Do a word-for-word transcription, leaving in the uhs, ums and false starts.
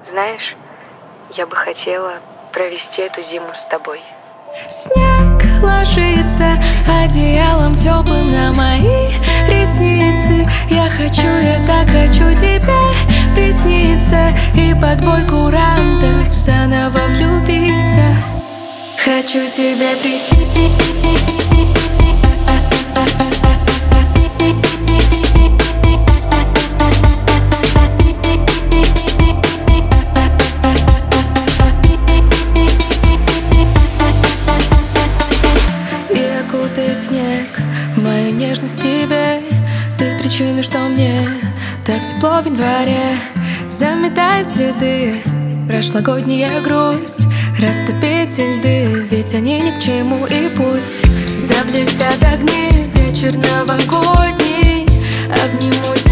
Знаешь, я бы хотела провести эту зиму с тобой. Снег ложится одеялом теплым на мои ресницы. Я хочу, я так хочу тебе присниться и под бой курантов заново влюбиться. Хочу тебе присниться. Снег, моя нежность тебе. Ты причина, что мне так тепло в январе. Заметает следы прошлогодняя грусть, растопить льды, ведь они ни к чему. И пусть заблестят огни вечер новогодний, обнимусь